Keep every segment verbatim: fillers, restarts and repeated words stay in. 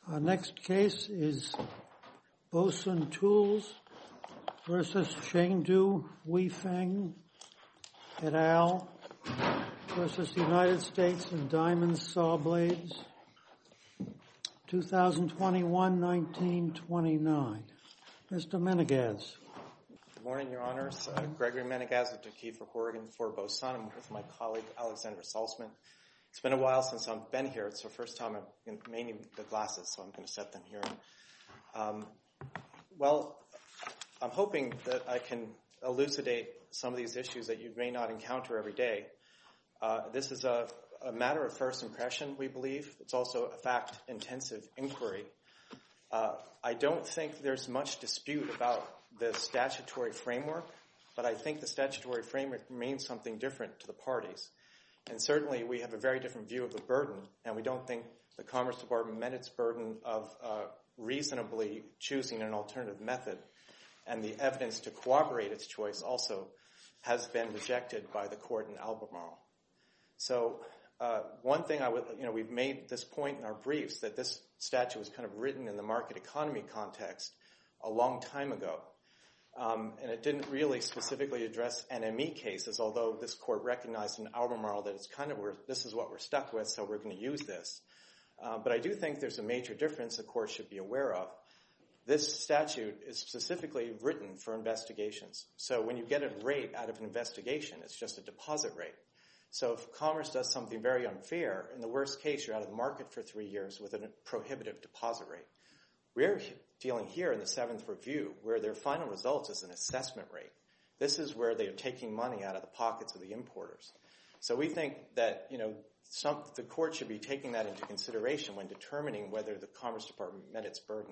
Our next case is Bosun Tools versus Chengdu Weifeng et al. Versus the United States and Diamond Saw Blades, twenty twenty-one to nineteen twenty-nine. Mister Menegas. Good morning, Your Honors. Uh, Gregory Menegas of Decatur, Oregon, for Bosun. I'm with my colleague, Alexander Salzman. It's been a while since I've been here. It's the first time I'm mainly the glasses, so I'm going to set them here. Um, well, I'm hoping that I can elucidate some of these issues that you may not encounter every day. Uh, this is a, a matter of first impression, we believe. It's also a fact-intensive inquiry. Uh, I don't think there's much dispute about the statutory framework, but I think the statutory framework means something different to the parties. And certainly we have a very different view of the burden, and we don't think the Commerce Department met its burden of uh, reasonably choosing an alternative method, and the evidence to corroborate its choice also has been rejected by the court in Albemarle. So uh, one thing I would, you know, we've made this point in our briefs that this statute was kind of written in the market economy context a long time ago. Um, and it didn't really specifically address N M E cases, although this court recognized in Albemarle that it's kind of, we're, this is what we're stuck with, so we're going to use this. Uh, but I do think there's a major difference the court should be aware of. This statute is specifically written for investigations. So when you get a rate out of an investigation, it's just a deposit rate. So if Commerce does something very unfair, in the worst case, you're out of the market for three years with a prohibitive deposit rate. We're dealing here in the seventh review where their final results is an assessment rate. This is where they're taking money out of the pockets of the importers. So we think that, you know, some, the court should be taking that into consideration when determining whether the Commerce Department met its burden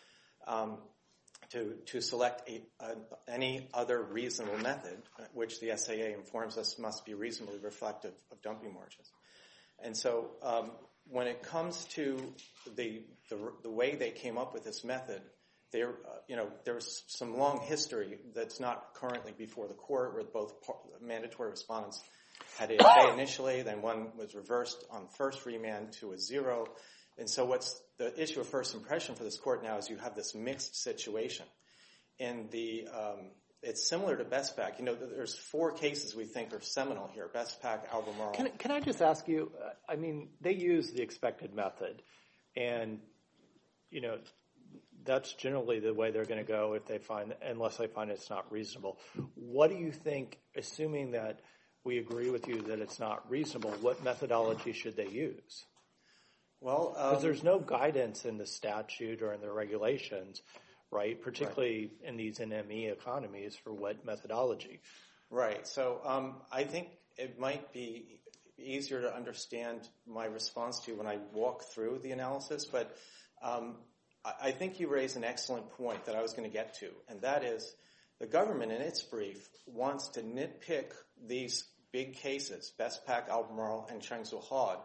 um, to, to select a, a, any other reasonable method, which the S A A informs us must be reasonably reflective of dumping margins. And so um, when it comes to the, the the way they came up with this method, there uh, you know there's some long history that's not currently before the court, where both par- mandatory respondents had a say initially, then one was reversed on first remand to a zero. And so what's the issue of first impression for this court now is you have this mixed situation. In the um, it's similar to Bestpak. You know, there's four cases we think are seminal here: Bestpak, Albemarle. Can, can I just ask you? Uh, I mean, they use the expected method, and you know, that's generally the way they're going to go if they find, unless they find it's not reasonable. What do you think? Assuming that we agree with you that it's not reasonable, what methodology should they use? Well, because um, there's no guidance in the statute or in the regulations. Right, particularly right. in these N M E economies for what methodology. Right. So um, I think it might be easier to understand my response to when I walk through the analysis, but um, I think you raise an excellent point that I was going to get to, and that is the government in its brief wants to nitpick these big cases, Bestpak, Albemarle, and Changshu Hod,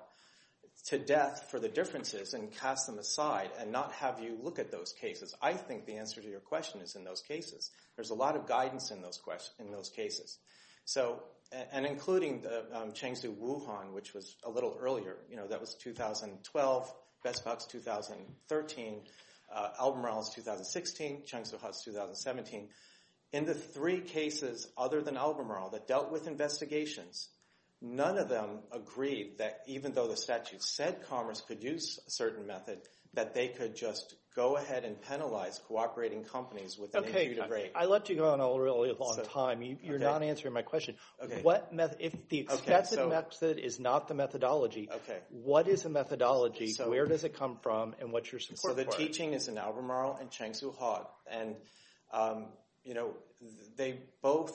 to death for the differences and cast them aside and not have you look at those cases. I think the answer to your question is in those cases. There's a lot of guidance in those question, in those cases. So, and including the um, Changshu Wuhan, which was a little earlier, you know, that was two thousand twelve, Bestpak's two thousand thirteen, uh, Albemarle's two thousand sixteen, Changshu Hod's two thousand seventeen. In the three cases other than Albemarle that dealt with investigations, none of them agreed that even though the statute said Commerce could use a certain method, that they could just go ahead and penalize cooperating companies with an okay, imputed rate. I, I let you go on a really long so, time. You, you're okay. not answering my question. Okay. What method? If the expected okay, so, method is not the methodology, okay. what is a methodology? So, where does it come from, and what's your support So the for teaching it? is in Albemarle and Changshu Hod, and um, you know they both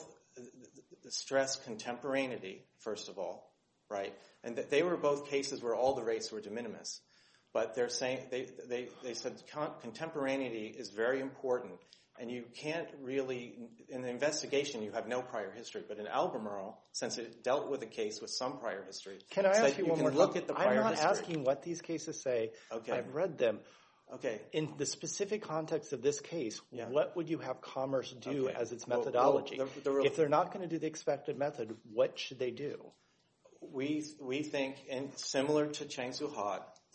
stress contemporaneity first of all. Right, and th- they were both cases where all the rates were de minimis, but they're saying they they they said con- contemporaneity is very important, and you can't really in the investigation you have no prior history, but in Albemarle, since it dealt with a case with some prior history, can I ask you, you one can more look time? at the prior I'm not history. asking what these cases say. Okay, I've read them. Okay, in the specific context of this case, yeah. what would you have Commerce do okay. as its well, methodology? well, the, the real, if they're not going to do the expected method, what should they do? We we think, and similar to Changshu Hod,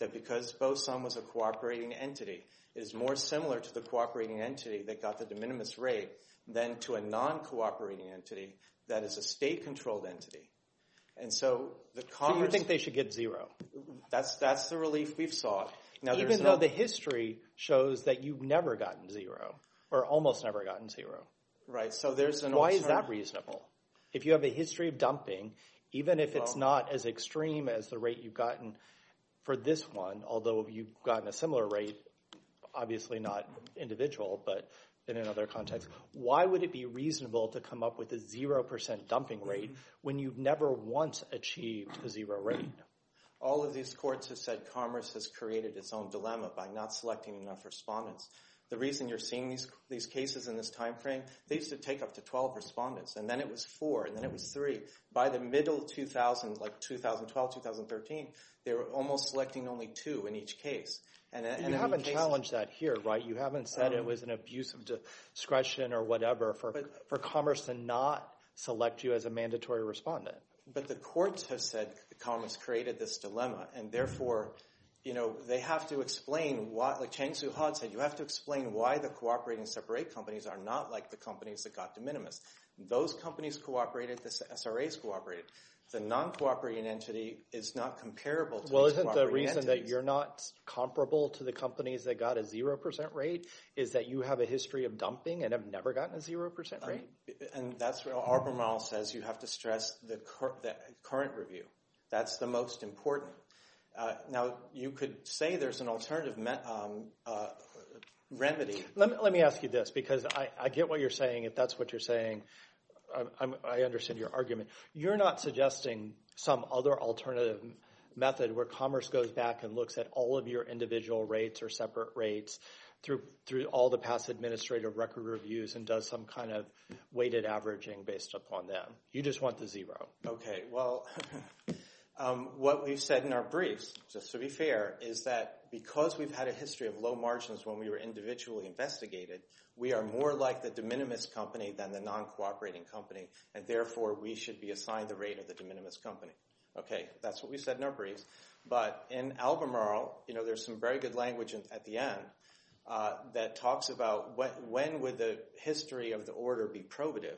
that because Bosun was a cooperating entity, it is more similar to the cooperating entity that got the de minimis rate than to a non-cooperating entity that is a state-controlled entity. And so the Commerce... So you think they should get zero? That's that's the relief we've sought. Now, Even there's though no, the history shows that you've never gotten zero, or almost never gotten zero. Right, so there's an Why is alternative- that reasonable? If you have a history of dumping, even if it's Well- not as extreme as the rate you've gotten for this one, although you've gotten a similar rate, obviously not individual, but in another context, why would it be reasonable to come up with a zero percent dumping rate when you've never once achieved a zero rate? All of these courts have said Commerce has created its own dilemma by not selecting enough respondents. The reason you're seeing these these cases in this time frame, they used to take up to twelve respondents, and then it was four, and then it was three. By the middle two thousand, like two thousand twelve, two thousand thirteen, they were almost selecting only two in each case. And, and you in haven't cases, challenged that here, right? You haven't said Um, it was an abuse of discretion or whatever for, but- for Commerce to not select you as a mandatory respondent. But the courts have said Commerce created this dilemma, and therefore, you know, they have to explain why, like Chang Soo Had said, you have to explain why the cooperating separate companies are not like the companies that got de minimis. Those companies cooperated, the S R As cooperated. The non-cooperating entity is not comparable to Well, these isn't the cooperating reason entities. that you're not comparable to the companies that got a zero percent rate is that you have a history of dumping and have never gotten a zero percent rate? Um, and that's where Albemarle says you have to stress the, cur- the current review. That's the most important. Uh, now, you could say there's an alternative me- um, uh, remedy. Let me, let me ask you this, because I, I get what you're saying. If that's what you're saying, I, I'm, I understand your argument. You're not suggesting some other alternative method where Commerce goes back and looks at all of your individual rates or separate rates through through all the past administrative record reviews and does some kind of weighted averaging based upon them. You just want the zero. Okay, well, um, what we've said in our briefs, just to be fair, is that because we've had a history of low margins when we were individually investigated, we are more like the de minimis company than the non-cooperating company, and therefore we should be assigned the rate of the de minimis company. Okay, that's what we said in our briefs. But in Albemarle, you know, there's some very good language in, at the end uh, that talks about when, when would the history of the order be probative,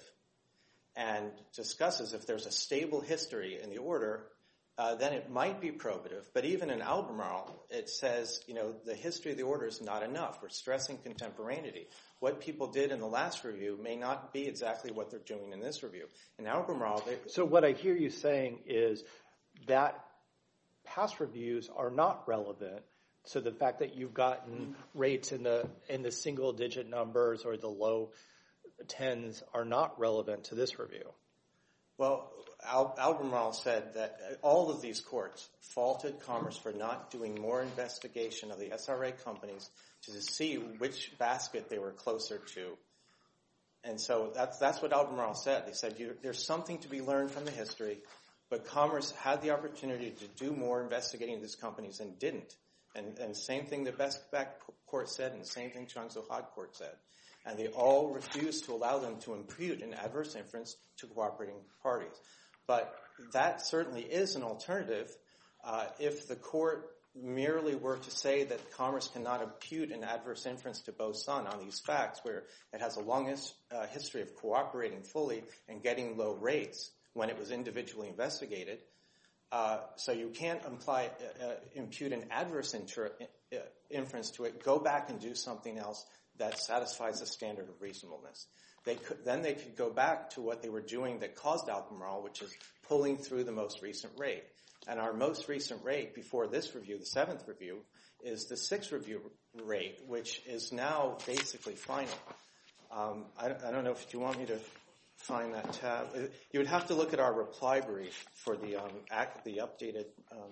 and discusses if there's a stable history in the order, uh, then it might be probative. But even in Albemarle, it says, you know, the history of the order is not enough. We're stressing contemporaneity. What people did in the last review may not be exactly what they're doing in this review. In Albemarle, they... So what I hear you saying is that past reviews are not relevant. So the fact that you've gotten rates in the in the single digit numbers or the low tens are not relevant to this review. Well, Al- Albemarle said that all of these courts faulted Commerce for not doing more investigation of the S R A companies to see which basket they were closer to. And so that's that's what Albemarle said. They said you, there's something to be learned from the history, but Commerce had the opportunity to do more investigating of these companies and didn't. And, and same thing the Best Back Court said, and the same thing Chang Soo Had Court said. And they all refused to allow them to impute an adverse inference to cooperating parties. But that certainly is an alternative uh, if the court merely were to say that Commerce cannot impute an adverse inference to Bosun on these facts, where it has a long his, uh, history of cooperating fully and getting low rates when it was individually investigated. Uh, so you can't imply, uh, uh, impute an adverse inter- uh, inference to it. Go back and do something else that satisfies the standard of reasonableness. They could, then they could go back to what they were doing that caused Albemarle, which is pulling through the most recent rate. And our most recent rate before this review, the seventh review, is the sixth review rate, which is now basically final. Um, I, I don't know if you want me to find that tab. You would have to look at our reply brief for the um, act, the updated. Um,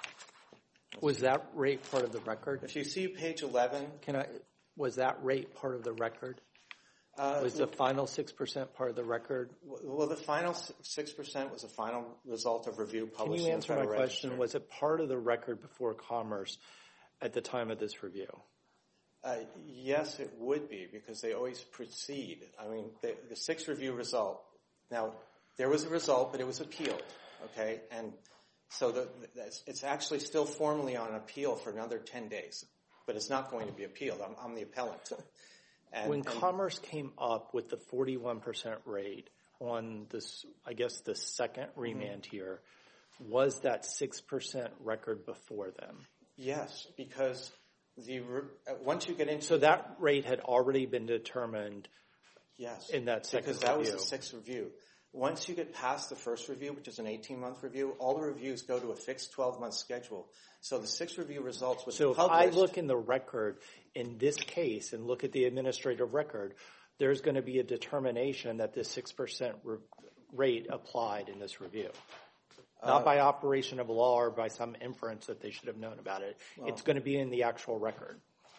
Was that rate part of the record? if you see page eleven, Can I? Was that rate part of the record? uh, Was the final six percent part of the record? well, the final six percent was the final result of review Can published you in the answer my Federal question? Register. Was it part of the record before Commerce at the time of this review? Uh, yes, it would be, because they always precede. I mean, the, the sixth review result. Now, there was a result, but it was appealed. Okay, and So the, the, it's actually still formally on appeal for another ten days, but it's not going to be appealed. I'm, I'm the appellant. And, when and Commerce came up with the forty-one percent rate on this, I guess the second remand mm-hmm. here, was that six percent record before them? Yes, because the once you get into... So that rate had already been determined yes, in that second because that review. was the sixth review. Once you get past the first review, which is an eighteen-month review, all the reviews go to a fixed twelve-month schedule. So the sixth review results would so be published. So if I look in the record in this case and look at the administrative record, there's going to be a determination that this six percent re- rate applied in this review. Not uh, by operation of law or by some inference that they should have known about it. Well, it's going to be in the actual record.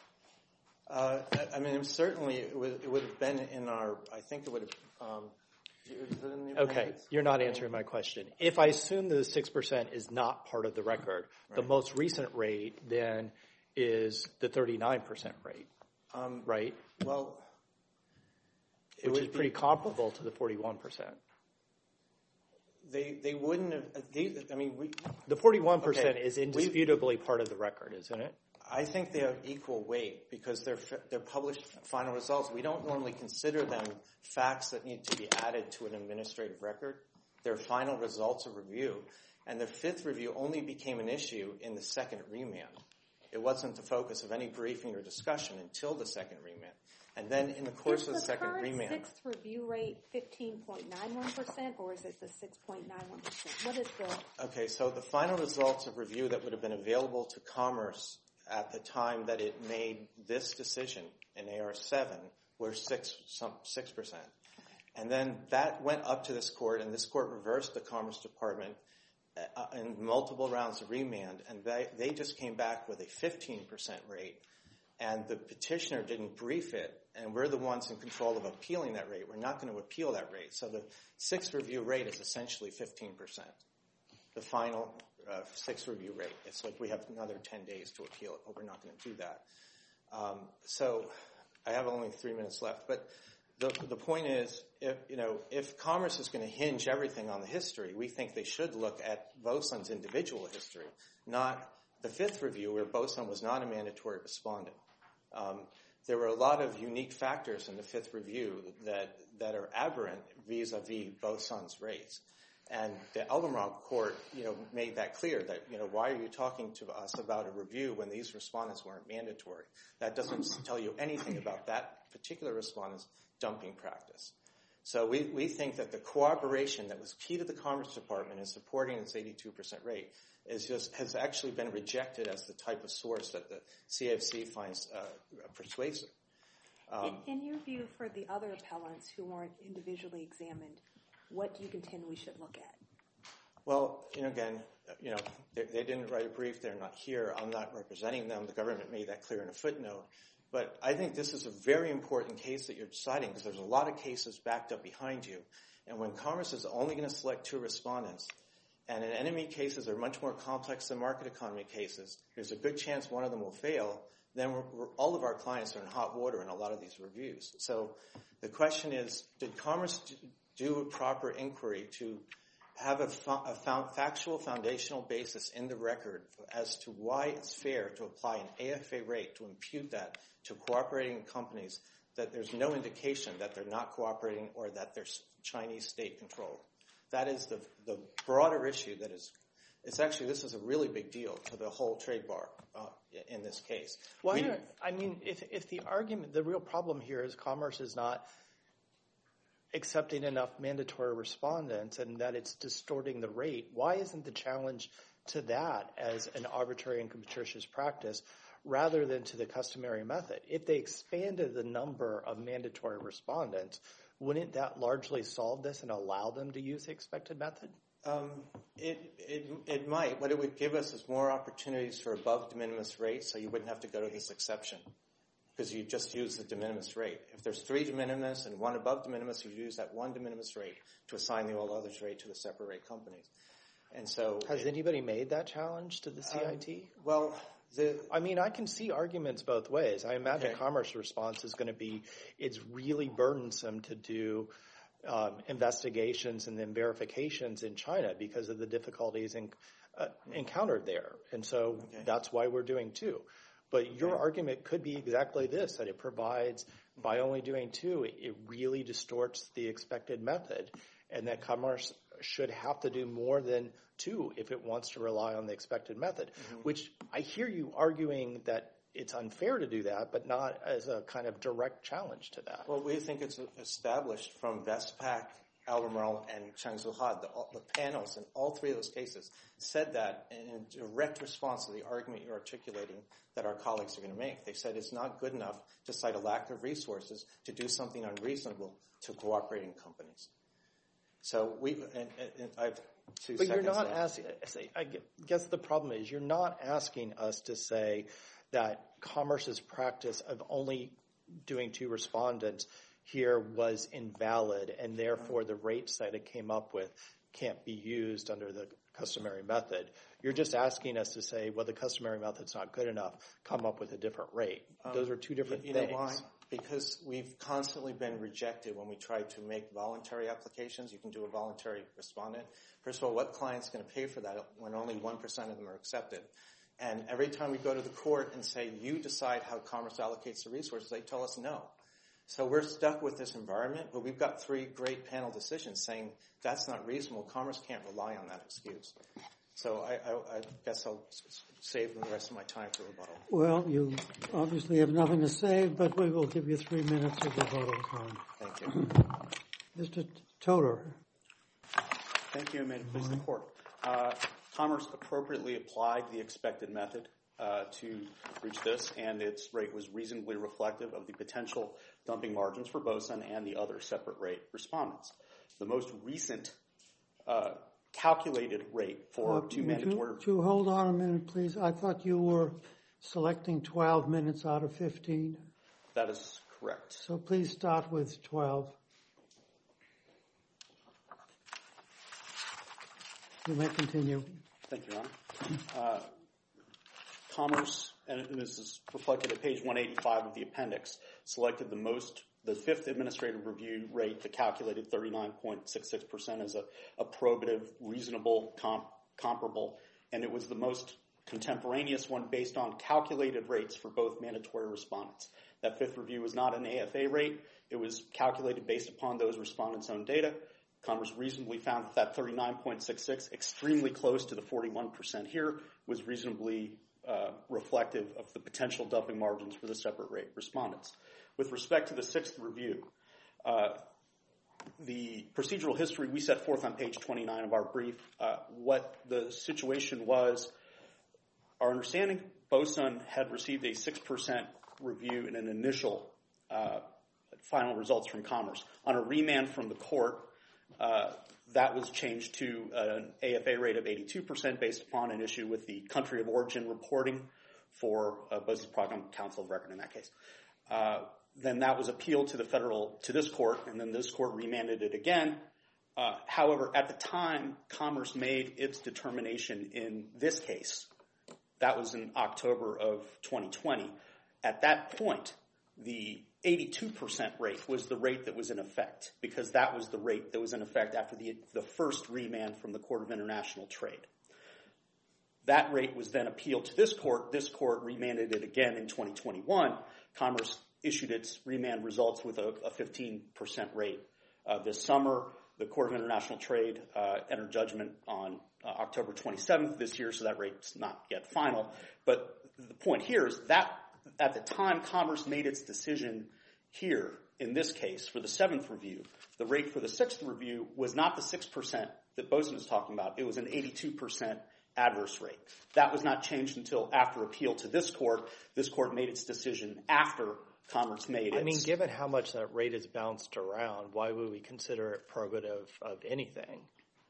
Uh, I mean, certainly it would, it would have been in our, I think it would have... Um, Okay, you're not answering my question. If I assume that the six percent is not part of the record, right. the most recent rate then is the thirty-nine percent rate, um, right? Well, it which is pretty be, comparable to the forty-one percent. They they wouldn't have, they, I mean, we... The forty-one percent okay, is indisputably part of the record, isn't it? I think they have equal weight because they're they're published final results. We don't normally consider them facts that need to be added to an administrative record. They're final results of review. And the fifth review only became an issue in the second remand. It wasn't the focus of any briefing or discussion until the second remand. And then in the course is of the, the second remand... Is the sixth review rate fifteen point nine one percent or is it the six point nine one percent? What is the... Okay, so the final results of review that would have been available to Commerce at the time that it made this decision in A R seven were six, some, six percent. And then that went up to this court, and this court reversed the Commerce Department uh, in multiple rounds of remand, and they, they just came back with a fifteen percent rate. And the petitioner didn't brief it, and we're the ones in control of appealing that rate. We're not going to appeal that rate. So the sixth review rate is essentially fifteen percent. The final uh, sixth review rate. It's like we have another ten days to appeal it, but we're not going to do that. Um, so I have only three minutes left. But the, the point is, if, you know, if Commerce is going to hinge everything on the history, we think they should look at Bosun's individual history, not the fifth review where Bosun was not a mandatory respondent. Um, there were a lot of unique factors in the fifth review that, that are aberrant vis-a-vis Bosun's rates. And the Elgamron court, you know, made that clear that, you know, why are you talking to us about a review when these respondents weren't mandatory? That doesn't tell you anything about that particular respondent's dumping practice. So we, we think that the cooperation that was key to the Commerce Department in supporting its eighty-two percent rate is just, has actually been rejected as the type of source that the C F C finds uh, persuasive. Um, in, in your view, for the other appellants who weren't individually examined, what do you contend we should look at? Well, you know, again, you know, they, they didn't write a brief. They're not here. I'm not representing them. The government made that clear in a footnote. But I think this is a very important case that you're deciding because there's a lot of cases backed up behind you. And when Commerce is only going to select two respondents, and in enemy cases are much more complex than market economy cases, there's a good chance one of them will fail, then we're, we're, all of our clients are in hot water in a lot of these reviews. So the question is, did Commerce do a proper inquiry to have a, fa- a fa- factual foundational basis in the record as to why it's fair to apply an A F A rate to impute that to cooperating companies that there's no indication that they're not cooperating or that they're Chinese state controlled? That is the, the broader issue that is, it's actually, this is a really big deal to the whole trade bar uh, in this case. Why we, I mean, if, if the argument, the real problem here is Commerce is not accepting enough mandatory respondents and that it's distorting the rate, why isn't the challenge to that as an arbitrary and capricious practice rather than to the customary method? If they expanded the number of mandatory respondents, wouldn't that largely solve this and allow them to use the expected method? Um, it, it, it might. What it would give us is more opportunities for above de minimis rates, so you wouldn't have to go to this exception because you just use the de minimis rate. If there's three de minimis and one above de minimis, you use that one de minimis rate to assign the all others rate to the separate rate companies. And so, has it, anybody made that challenge to the C I T? Um, well, the, I mean, I can see arguments both ways. I imagine okay. Commerce response is going to be, it's really burdensome to do um, investigations and then verifications in China because of the difficulties in uh, encountered there. And so Okay. that's why we're doing two. But your Okay. argument could be exactly this, that it provides, by only doing two, it, it really distorts the expected method, and that Commerce should have to do more than two if it wants to rely on the expected method, mm-hmm. which I hear you arguing that it's unfair to do that, but not as a kind of direct challenge to that. Well, we think it's established from Westpac, Albemarle, and Chang Soo Ha, the, the panels in all three of those cases said that in direct response to the argument you're articulating that our colleagues are going to make. They said it's not good enough to cite a lack of resources to do something unreasonable to cooperating companies. So we, and, and I've two But seconds you're not left. asking, I guess the problem is you're not asking us to say that Commerce's practice of only doing two respondents here was invalid, and therefore the rates that it came up with can't be used under the customary method. You're just asking us to say, well, the customary method's not good enough, come up with a different rate. Um, Those are two different you things. You know why? Because we've constantly been rejected when we try to make voluntary applications. You can do a voluntary respondent. First of all, what client's going to pay for that when only one percent of them are accepted? And every time we go to the court and say, you decide how Commerce allocates the resources, they tell us no. So we're stuck with this environment, but we've got three great panel decisions saying that's not reasonable. Commerce can't rely on that excuse. So I, I, I guess I'll save the rest of my time for rebuttal. Well, you obviously have nothing to say, but we will give you three minutes of rebuttal time. Thank you. Mister Toder. Thank you, and may it please the Court. Uh, Commerce appropriately applied the expected method uh, to reach this, and its rate was reasonably reflective of the potential dumping margins for Boson and the other separate rate respondents. The most recent uh, calculated rate for Uh, two would mandatory... you, would you hold on a minute, please? I thought you were selecting twelve minutes out of fifteen. That is correct. So please start with twelve. You may continue. Thank you, Your Honor. Uh, Commerce, and this is reflected at page one eighty-five of the appendix, selected the most, the fifth administrative review rate, the calculated thirty-nine point six six percent as a, a probative, reasonable, comp, comparable, and it was the most contemporaneous one based on calculated rates for both mandatory respondents. That fifth review was not an A F A rate. It was calculated based upon those respondents' own data. Commerce reasonably found that that thirty-nine point six six, extremely close to the forty-one percent here, was reasonably uh, reflective of the potential dumping margins for the separate rate respondents. With respect to the sixth review, uh, the procedural history we set forth on page twenty-nine of our brief, uh, what the situation was, our understanding, Boson had received a six percent review in an initial uh, final results from Commerce. On a remand from the court, Uh, that was changed to an A F A rate of eighty-two percent based upon an issue with the country of origin reporting for uh, Boson's Program Council of Record in that case. Uh, then that was appealed to the federal, to this court, and then this court remanded it again. Uh, however, at the time Commerce made its determination in this case, that was in October of twenty twenty. At that point, the eighty-two percent rate was the rate that was in effect, because that was the rate that was in effect after the, the first remand from the Court of International Trade. That rate was then appealed to this court. This court remanded it again in twenty twenty-one. Commerce issued its remand results with a, a fifteen percent rate. Uh, this summer, the Court of International Trade uh, entered judgment on uh, October twenty-seventh this year, so that rate's not yet final. But the point here is that at the time Commerce made its decision here, in this case, for the seventh review, the rate for the sixth review was not the six percent that Boson was talking about. It was an eighty-two percent adverse rate. That was not changed until after appeal to this court. This court made its decision after Commerce made its... I mean, given how much that rate is bounced around, why would we consider it probative of anything?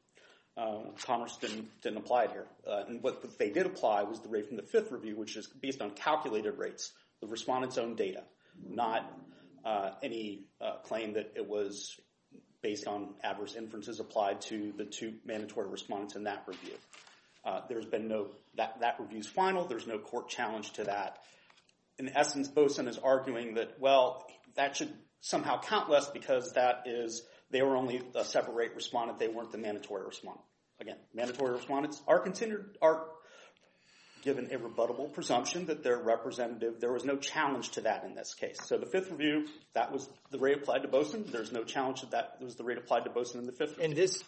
Uh, Commerce didn't, didn't apply it here. Uh, and what, what they did apply was the rate from the fifth review, which is based on calculated rates, the respondent's own data, not uh, any uh, claim that it was based on adverse inferences applied to the two mandatory respondents in that review. Uh, there's been no, that, that review's final. There's no court challenge to that. In essence, Boson is arguing that, well, that should somehow count less because that is, they were only a separate rate respondent. They weren't the mandatory respondent. again, mandatory respondents are considered, are given a rebuttable presumption that they're representative. There was no challenge to that in this case. So the fifth review, that was the rate applied to Boson. There's no challenge to that. It was the rate applied to Boson in the fifth review. And this,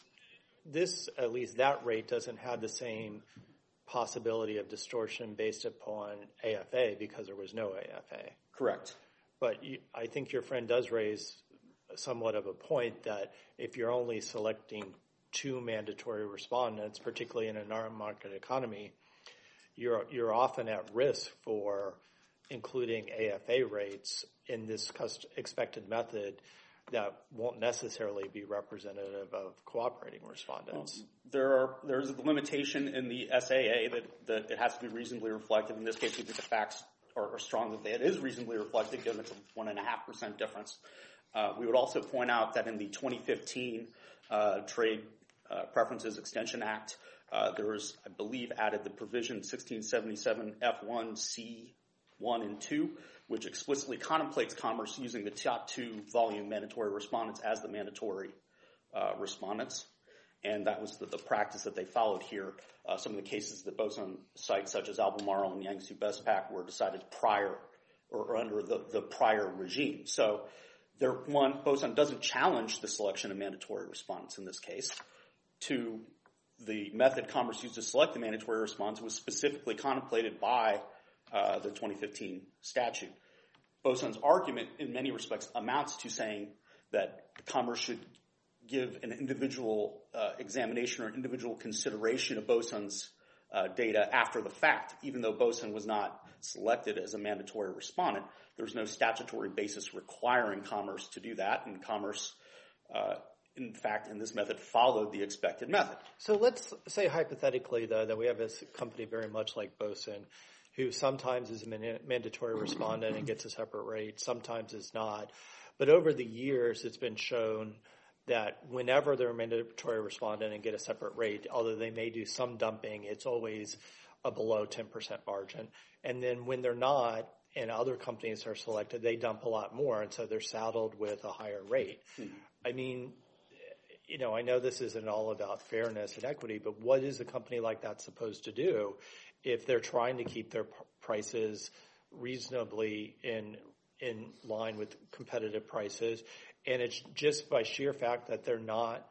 this, at least that rate doesn't have the same possibility of distortion based upon A F A because there was no A F A. Correct. But you, I think your friend does raise somewhat of a point that if you're only selecting two mandatory respondents, particularly in a non-market economy, you're you're often at risk for including A F A rates in this cust- expected method that won't necessarily be representative of cooperating respondents. Well, there are there's a limitation in the S A A that, that it has to be reasonably reflective. In this case, we think the facts are, are strong that it is reasonably reflective, given it's a one and a half percent difference. Uh, we would also point out that in the twenty fifteen uh, Trade uh, Preferences Extension Act, uh, there was, I believe, added the provision sixteen seventy-seven F one C one and two, which explicitly contemplates Commerce using the top two volume mandatory respondents as the mandatory uh, respondents. And that was the, the practice that they followed here. Uh, some of the cases that Boson cites, such as Albemarle and Yangtze Bestpak, were decided prior or, or under the, the prior regime. So, there, one, Boson doesn't challenge the selection of mandatory respondents in this case. Two, the method Commerce used to select the mandatory respondents was specifically contemplated by uh, the twenty fifteen statute. Boson's argument, in many respects, amounts to saying that Commerce should give an individual uh, examination or individual consideration of Boson's uh, data after the fact, even though Boson was not selected as a mandatory respondent. There's no statutory basis requiring Commerce to do that, and Commerce, uh, in fact, in this method, followed the expected method. So let's say hypothetically, though, that we have this company very much like Boson, who sometimes is a man- mandatory respondent and gets a separate rate, sometimes is not. But over the years, it's been shown that whenever they're a mandatory respondent and get a separate rate, although they may do some dumping, it's always a below ten percent margin. And then when they're not, and other companies are selected, they dump a lot more, and so they're saddled with a higher rate. Mm-hmm. I mean, you know, I know this isn't all about fairness and equity, but what is a company like that supposed to do if they're trying to keep their p- prices reasonably in in line with competitive prices, and it's just by sheer fact that they're not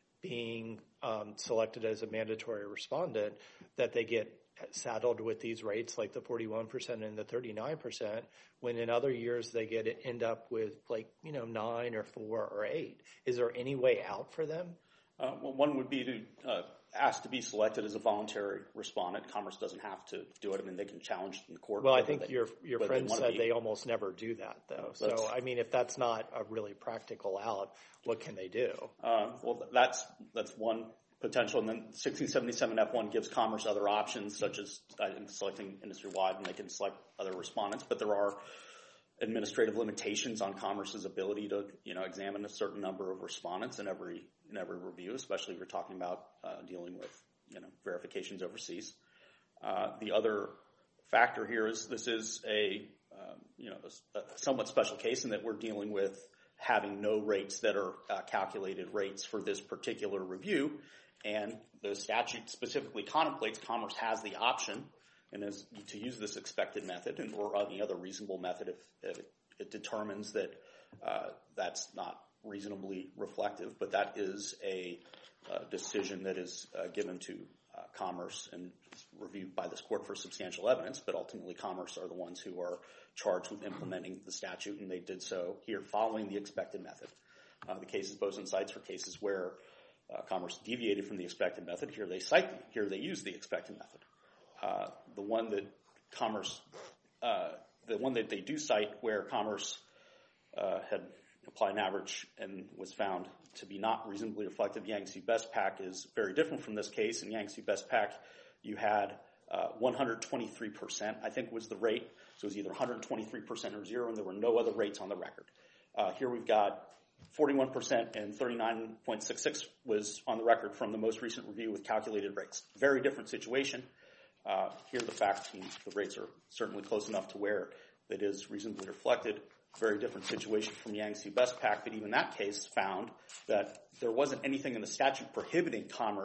being um, selected as a mandatory respondent that they get saddled with these rates like the forty-one percent and the thirty-nine percent, when in other years they get end up with like, you know, nine or four or eight. Is there any way out for them? Uh, well, one would be to uh, ask to be selected as a voluntary respondent. Commerce doesn't have to do it. I mean, they can challenge in the court. Well, I think they, your your friend they said be. they almost never do that, though. That's, so, I mean, if that's not a really practical out, what can they do? Uh, well, that's that's one potential. And then sixteen seventy-seven F one gives Commerce other options, such as uh, selecting industry-wide, and they can select other respondents. But there are administrative limitations on Commerce's ability to, you know, examine a certain number of respondents in every in every review, especially if you're talking about uh, dealing with, you know, verifications overseas. Uh, the other factor here is this is a, um, you know, a, a somewhat special case in that we're dealing with having no rates that are uh, calculated rates for this particular review, and the statute specifically contemplates Commerce has the option and is to use this expected method and or any other reasonable method if, if it, it determines that uh, that's not reasonably reflective, but that is a uh, decision that is uh, given to uh, Commerce and reviewed by this court for substantial evidence, but ultimately Commerce are the ones who are charged with implementing the statute, and they did so here following the expected method. Uh, the cases Boson cites for cases where uh, Commerce deviated from the expected method. Here they cite, here they use the expected method. Uh, the one that Commerce, uh, the one that they do cite where Commerce uh, had applied an average and was found to be not reasonably reflective, Yangtze Bestpak is very different from this case. In Yangtze Bestpak, you had uh, one hundred twenty-three percent, I think was the rate. So it was either one hundred twenty-three percent or zero, and there were no other rates on the record. Uh, here we've got forty-one percent and thirty-nine point six six was on the record from the most recent review with calculated rates. Very different situation. Uh, here the fact the rates are certainly close enough to where it is reasonably reflected. Very different situation from Yangtze Bestpak, but even that case found that there wasn't anything in the statute prohibiting Commerce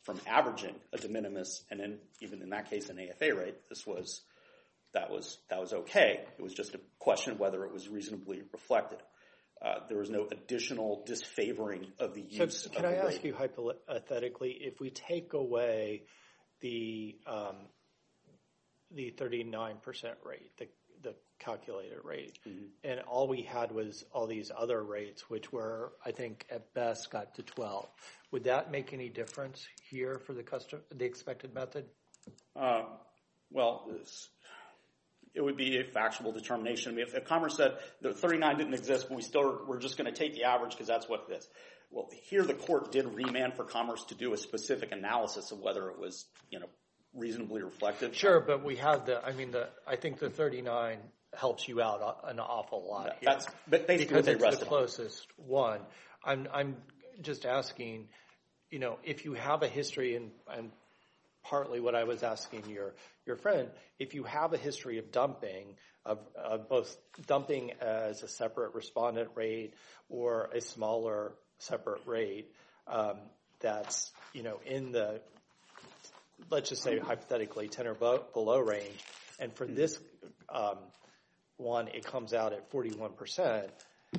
from averaging a de minimis, and then even in that case an A F A rate, this was that was that was okay. It was just a question of whether it was reasonably reflected. Uh, there was no additional disfavoring of the use so of can the I rate. ask you hypothetically, if we take away the um, the thirty-nine percent rate, the the calculated rate, mm-hmm. and all we had was all these other rates, which were, I think, at best got to twelve. Would that make any difference here for the custom, the expected method? Uh, well, it would be a factual determination. I mean, if, if Commerce said the thirty-nine didn't exist, but we still we're just going to take the average because that's what it is. Well, here the court did remand for Commerce to do a specific analysis of whether it was, you know, reasonably reflective. Sure, but we had the. I mean, the. I think the thirty-nine helps you out an awful lot. Here. That's basically because what they it's rested the closest on. one. I'm. I'm just asking. You know, if you have a history, and, and partly what I was asking your your friend, if you have a history of dumping, of, of both dumping as a separate respondent rate or a smaller separate rate, um, that's, you know, in the, let's just say hypothetically ten or below range, and for mm-hmm. this um, one, it comes out at forty-one percent.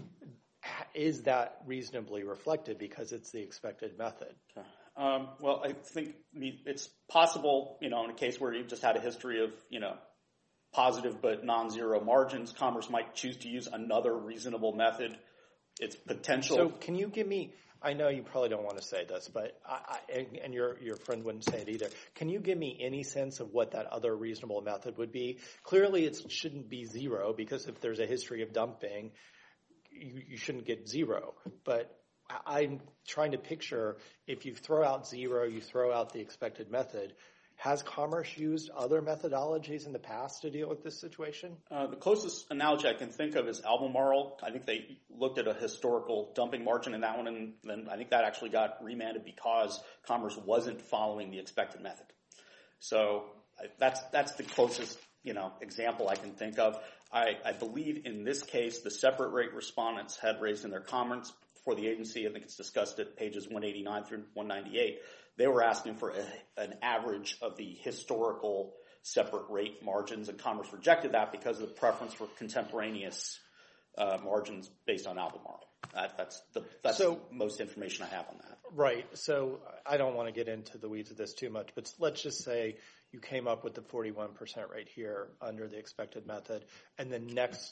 Is that reasonably reflected because it's the expected method? Okay. Um, well, I think I mean, it's possible, you know, in a case where you've just had a history of, you know, positive but non-zero margins, Commerce might choose to use another reasonable method. It's potential. So can you give me, I know you probably don't want to say this, but I, I, and, and your your friend wouldn't say it either. Can you give me any sense of what that other reasonable method would be? Clearly it shouldn't be zero, because if there's a history of dumping, you, you shouldn't get zero. But I'm trying to picture, if you throw out zero, you throw out the expected method, has Commerce used other methodologies in the past to deal with this situation? Uh, the closest analogy I can think of is Albemarle. I think they looked at a historical dumping margin in that one, and then I think that actually got remanded because Commerce wasn't following the expected method. So that's that's the closest, you know, example I can think of. I, I believe in this case the separate rate respondents had raised in their comments for the agency, I think it's discussed at pages one eighty-nine through one ninety-eight, they were asking for a, an average of the historical separate rate margins, and Commerce rejected that because of the preference for contemporaneous uh, margins based on Albemarle. That, that's the that's so, the most information I have on that. Right. So I don't want to get into the weeds of this too much, but let's just say you came up with the forty-one percent rate here under the expected method, and the next,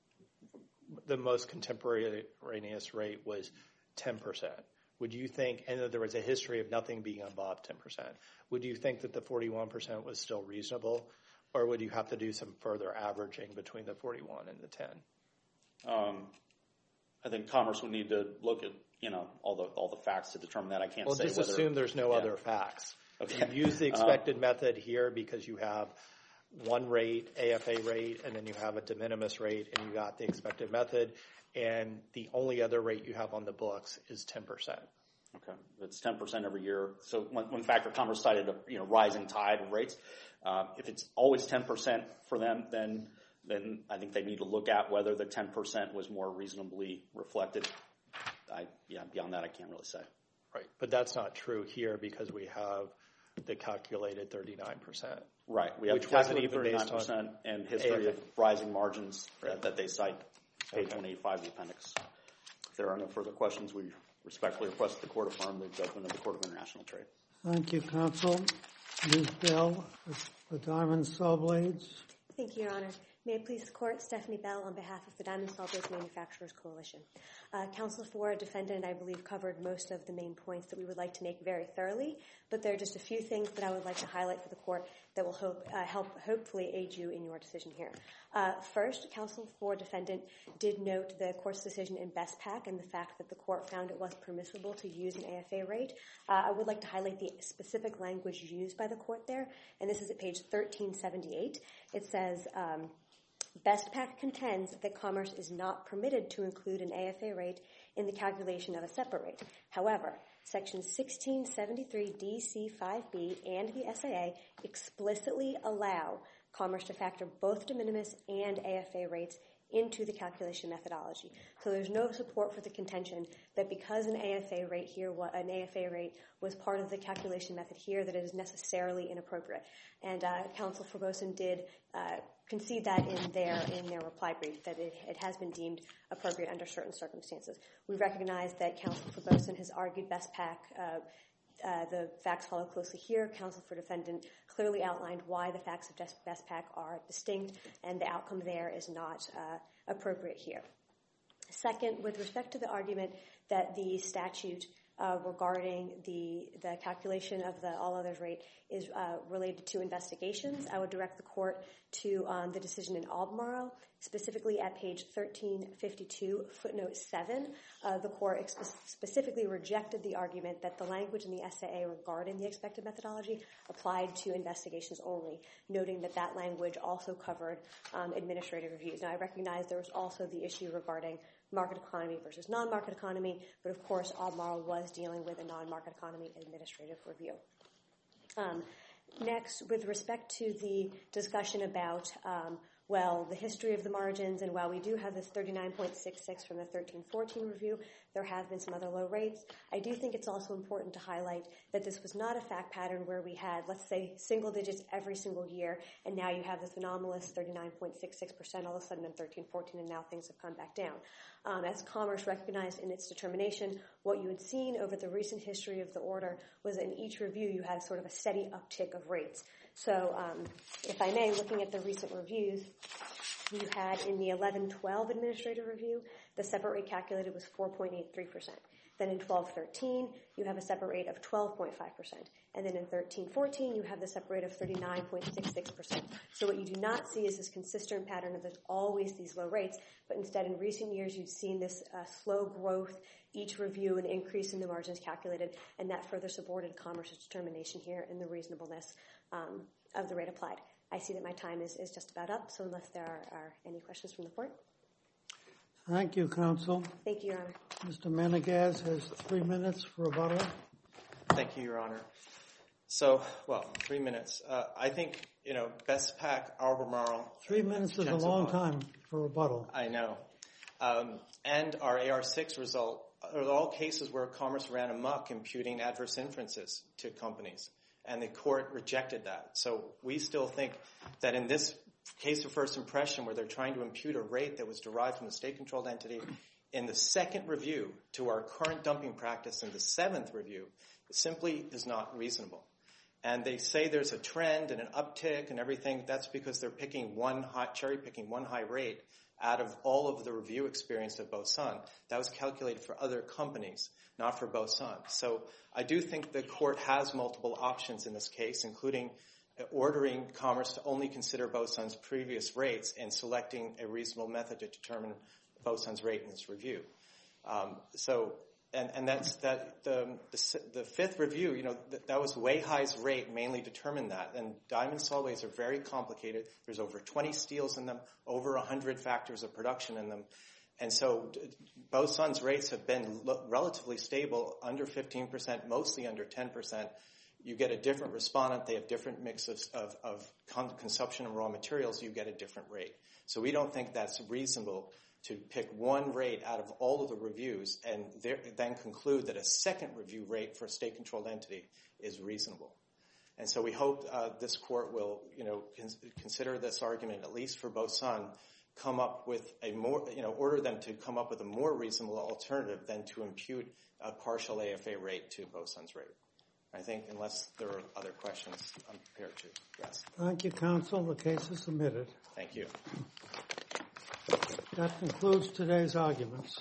the most contemporaneous rate was ten percent. Would you think, and there was a history of nothing being above ten percent, would you think that the forty-one percent was still reasonable, or would you have to do some further averaging between the forty-one and the ten? Um, I think Commerce would need to look at, you know, all the all the facts to determine that. I can't well, say just whether, assume there's no yeah. other facts. Okay. You use the expected um, method here because you have one rate, A F A rate, and then you have a de minimis rate, and you got the expected method, and the only other rate you have on the books is ten percent. Okay, it's ten percent every year. So one, one factor, Commerce cited a you know rising tide of rates. Uh, if it's always ten percent for them, then then I think they need to look at whether the ten percent was more reasonably reflected. I, yeah, beyond that, I can't really say. Right, but that's not true here because we have the calculated thirty-nine percent. Right, we have which the calculated thirty-nine percent and history A F A. of rising margins that, that they cite, page Okay. one eighty-five of the appendix. If there are no further questions, we respectfully request the Court affirm the judgment of the Court of International Trade. Thank you, Counsel. Miz Bell, for Diamond Saw Blades. Thank you, Your Honor. May it please the Court, Stephanie Bell on behalf of the Diamond Saw Blades Manufacturers Coalition. Uh, Counsel for Defendant, I believe, covered most of the main points that we would like to make very thoroughly, but there are just a few things that I would like to highlight for the Court that will hope, uh, help hopefully aid you in your decision here. Uh, first, Counsel for Defendant did note the Court's decision in BestPac and the fact that the Court found it was permissible to use an A F A rate. Uh, I would like to highlight the specific language used by the Court there, and this is at page thirteen seventy-eight. It says, um, BestPac contends that Commerce is not permitted to include an A F A rate in the calculation of a separate rate. However, Section sixteen seventy-three D C five B and the S A A explicitly allow Commerce to factor both de minimis and A F A rates into the calculation methodology. So there's no support for the contention that because an A F A rate here, an A F A rate was part of the calculation method here, that it is necessarily inappropriate. And uh, Counsel for Boson did uh, concede that in their in their reply brief, that it, it has been deemed appropriate under certain circumstances. We recognize that Counsel for Boson has argued BestPac. Uh, uh, the facts follow closely here. Counsel for Defendant clearly outlined why the facts of BestPac are distinct, and the outcome there is not uh, appropriate here. Second, with respect to the argument that the statute uh, regarding the the calculation of the all others rate is uh, related to investigations, I would direct the court to um, the decision in Albemarle, specifically at page thirteen fifty-two, footnote seven. Uh, the court ex- specifically rejected the argument that the language in the S A A regarding the expected methodology applied to investigations only, noting that that language also covered um, administrative reviews. Now, I recognize there was also the issue regarding market economy versus non-market economy, but of course Albemarle was dealing with a non-market economy administrative review. Um, next, with respect to the discussion about, um, well, the history of the margins, and while we do have this thirty-nine point six six from the thirteen fourteen review, there have been some other low rates. I do think it's also important to highlight that this was not a fact pattern where we had, let's say, single digits every single year, and now you have this anomalous thirty-nine point six six percent all of a sudden in thirteen fourteen, and now things have come back down. Um, as Commerce recognized in its determination, what you had seen over the recent history of the order was that in each review you had sort of a steady uptick of rates. So um, if I may, looking at the recent reviews, you had in the eleven twelve administrative review, the separate rate calculated was four point eight three percent. Then in twelve thirteen, you have a separate rate of twelve point five percent. And then in thirteen fourteen, you have the separate rate of thirty-nine point six six percent. So what you do not see is this consistent pattern of there's always these low rates, but instead in recent years you've seen this uh, slow growth, each review an increase in the margins calculated, and that further supported Commerce's determination here in the reasonableness um, of the rate applied. I see that my time is, is just about up, so unless there are, are any questions from the court. Thank you, counsel. Thank you, Your Honor. Mister Menegaz has three minutes for rebuttal. Thank you, Your Honor. So, well, three minutes. Uh, I think, you know, BestPac, Albemarle. Three minutes is a long time for rebuttal. I know. Um, and our A R six result are all cases where Commerce ran amok imputing adverse inferences to companies, and the court rejected that. So we still think that in this case of first impression, where they're trying to impute a rate that was derived from the state-controlled entity, in the second review to our current dumping practice in the seventh review, it simply is not reasonable. And they say there's a trend and an uptick and everything. That's because they're picking one high, cherry-picking one high rate out of all of the review experience of Boson. That was calculated for other companies, not for Boson. So I do think the court has multiple options in this case, including ordering Commerce to only consider Boson's previous rates and selecting a reasonable method to determine Boson's rate in this review. Um, so, and, and that's that the, the the fifth review, you know, th- that was Weihi's rate mainly determined that. And diamond solways are very complicated. There's over twenty steels in them, over one hundred factors of production in them. And so Boson's rates have been lo- relatively stable, under fifteen percent, mostly under ten percent. You get a different respondent. They have different mix of, of, of con- consumption of raw materials. You get a different rate. So we don't think that's reasonable to pick one rate out of all of the reviews and there, then conclude that a second review rate for a state-controlled entity is reasonable. And so we hope uh, this court will, you know, cons- consider this argument, at least for Boson, come up with a more, you know, order them to come up with a more reasonable alternative than to impute a partial A F A rate to Boson's rate. I think unless there are other questions, I'm prepared to address. Thank you, counsel. The case is submitted. Thank you. That concludes today's arguments.